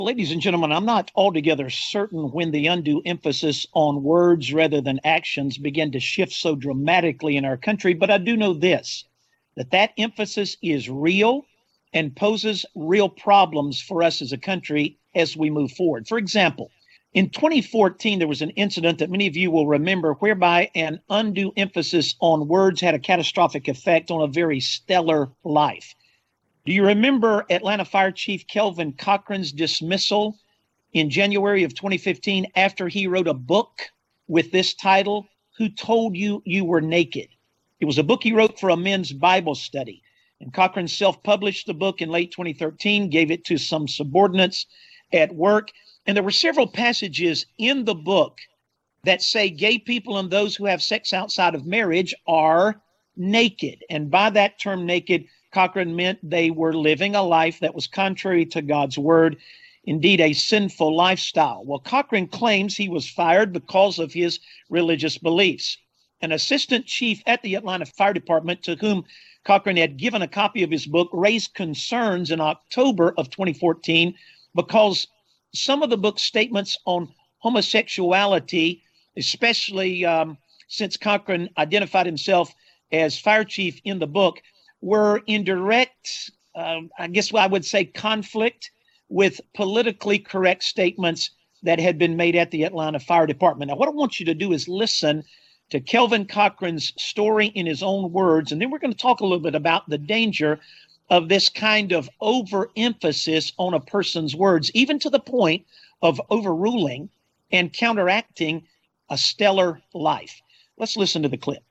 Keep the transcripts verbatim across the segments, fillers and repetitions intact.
Ladies and gentlemen, I'm not altogether certain when the undue emphasis on words rather than actions began to shift so dramatically in our country, but I do know this, that that emphasis is real and poses real problems for us as a country as we move forward. For example, in twenty fourteen, there was an incident that many of you will remember whereby an undue emphasis on words had a catastrophic effect on a very stellar life. Do you remember Atlanta Fire Chief Kelvin Cochran's dismissal in January of twenty fifteen after he wrote a book with this title, Who Told You You Were Naked? It was a book he wrote for a men's Bible study. And Cochran self-published the book in late twenty thirteen, gave it to some subordinates at work. And there were several passages in the book that say gay people and those who have sex outside of marriage are naked. And by that term naked, Cochran meant they were living a life that was contrary to God's word, indeed a sinful lifestyle. Well, Cochran claims he was fired because of his religious beliefs. An assistant chief at the Atlanta Fire Department to whom Cochran had given a copy of his book raised concerns in October of twenty fourteen because some of the book's statements on homosexuality, especially um, since Cochran identified himself as fire chief in the book, were in direct, uh, I guess I would say, conflict with politically correct statements that had been made at the Atlanta Fire Department. Now, what I want you to do is listen to Kelvin Cochran's story in his own words, and then we're going to talk a little bit about the danger of this kind of overemphasis on a person's words, even to the point of overruling and counteracting a stellar life. Let's listen to the clip.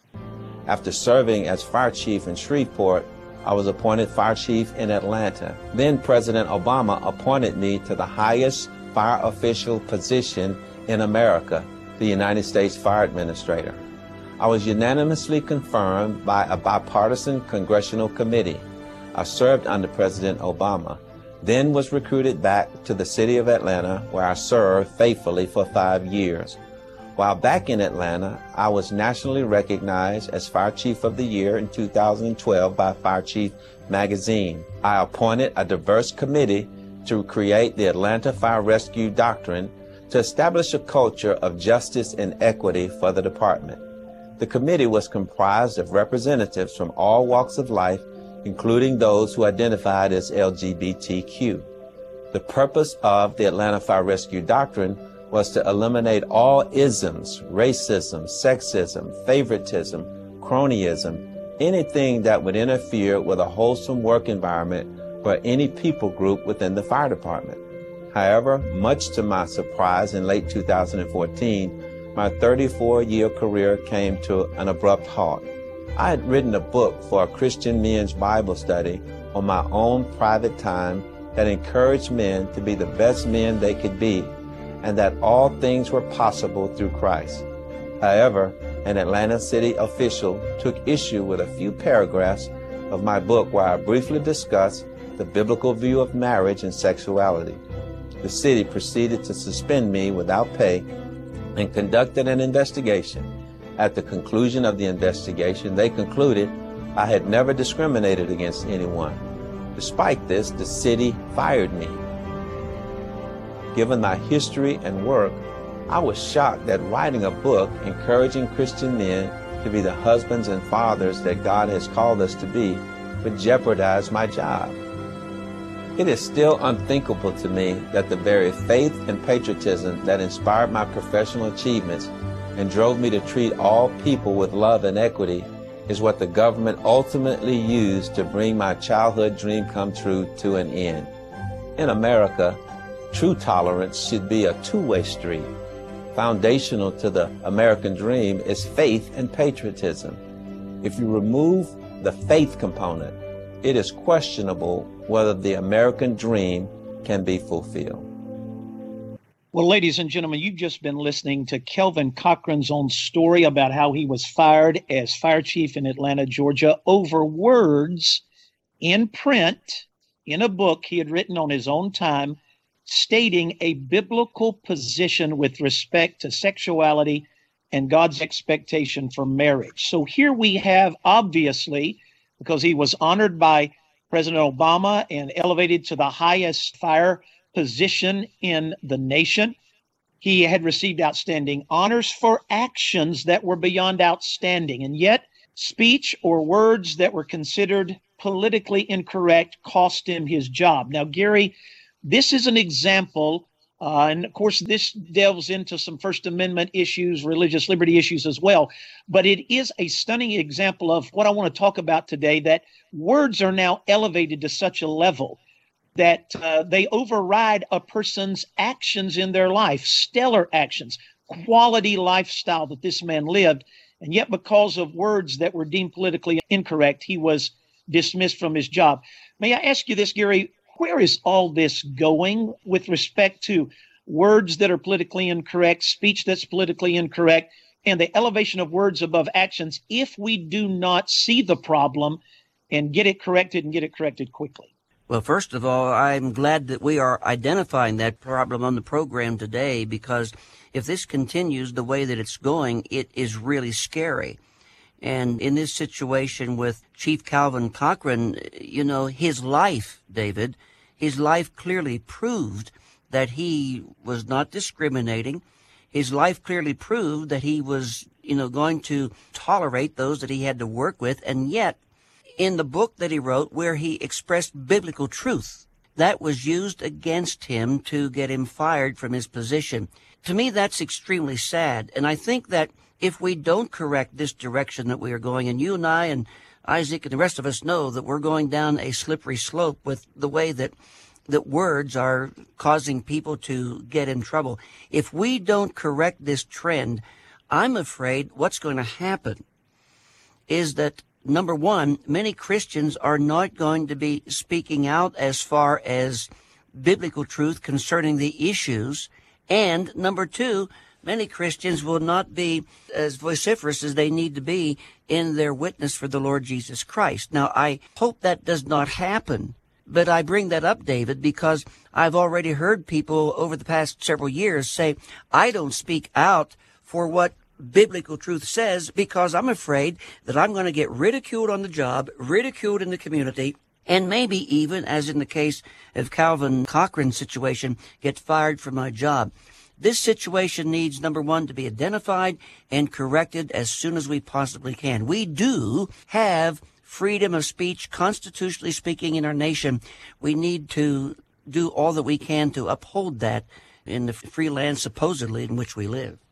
After serving as fire chief in Shreveport, I was appointed fire chief in Atlanta. Then President Obama appointed me to the highest fire official position in America, the United States Fire Administrator. I was unanimously confirmed by a bipartisan congressional committee. I served under President Obama, then was recruited back to the city of Atlanta, where I served faithfully for five years. While back in Atlanta, I was nationally recognized as Fire Chief of the Year in two thousand twelve by Fire Chief magazine. I appointed a diverse committee to create the Atlanta Fire Rescue Doctrine to establish a culture of justice and equity for the department. The committee was comprised of representatives from all walks of life, including those who identified as L G B T Q. The purpose of the Atlanta Fire Rescue Doctrine was to eliminate all isms, racism, sexism, favoritism, cronyism, anything that would interfere with a wholesome work environment for any people group within the fire department. However, much to my surprise, in late two thousand fourteen, my thirty-four-year career came to an abrupt halt. I had written a book for a Christian men's Bible study on my own private time that encouraged men to be the best men they could be, and that all things were possible through Christ. However, an Atlanta city official took issue with a few paragraphs of my book where I briefly discussed the biblical view of marriage and sexuality. The city proceeded to suspend me without pay and conducted an investigation. At the conclusion of the investigation, they concluded I had never discriminated against anyone. Despite this, the city fired me. Given my history and work, I was shocked that writing a book encouraging Christian men to be the husbands and fathers that God has called us to be would jeopardize my job. It is still unthinkable to me that the very faith and patriotism that inspired my professional achievements and drove me to treat all people with love and equity is what the government ultimately used to bring my childhood dream come true to an end. In America, true tolerance should be a two-way street. Foundational to the American dream is faith and patriotism. If you remove the faith component, it is questionable whether the American dream can be fulfilled. Well, ladies and gentlemen, you've just been listening to Kelvin Cochran's own story about how he was fired as fire chief in Atlanta, Georgia, over words in print in a book he had written on his own time, stating a biblical position with respect to sexuality and God's expectation for marriage. So here we have, obviously, because he was honored by President Obama and elevated to the highest fire position in the nation. He had received outstanding honors for actions that were beyond outstanding. And yet, speech or words that were considered politically incorrect cost him his job. Now, Gary, this is an example, uh, and of course, this delves into some First Amendment issues, religious liberty issues as well. But it is a stunning example of what I want to talk about today, that words are now elevated to such a level that uh, they override a person's actions in their life, stellar actions, quality lifestyle that this man lived. And yet, because of words that were deemed politically incorrect, he was dismissed from his job. May I ask you this, Gary? Where is all this going with respect to words that are politically incorrect, speech that's politically incorrect, and the elevation of words above actions if we do not see the problem and get it corrected and get it corrected quickly? Well, first of all, I'm glad that we are identifying that problem on the program today, because if this continues the way that it's going, it is really scary. And in this situation with Chief Calvin Cochran, you know, his life, David, his life clearly proved that he was not discriminating. His life clearly proved that he was, you know, going to tolerate those that he had to work with. And yet, in the book that he wrote, where he expressed biblical truth, that was used against him to get him fired from his position. To me, that's extremely sad. And I think that if we don't correct this direction that we are going, and you and I and Isaac and the rest of us know that we're going down a slippery slope with the way that that words are causing people to get in trouble. If we don't correct this trend, I'm afraid what's going to happen is that, number one, many Christians are not going to be speaking out as far as biblical truth concerning the issues. And number two, many Christians will not be as vociferous as they need to be in their witness for the Lord Jesus Christ. Now, I hope that does not happen, but I bring that up, David, because I've already heard people over the past several years say, I don't speak out for what biblical truth says because I'm afraid that I'm going to get ridiculed on the job, ridiculed in the community, and maybe even, as in the case of Calvin Cochran's situation, get fired from my job. This situation needs, number one, to be identified and corrected as soon as we possibly can. We do have freedom of speech, constitutionally speaking, in our nation. We need to do all that we can to uphold that in the free land, supposedly, in which we live.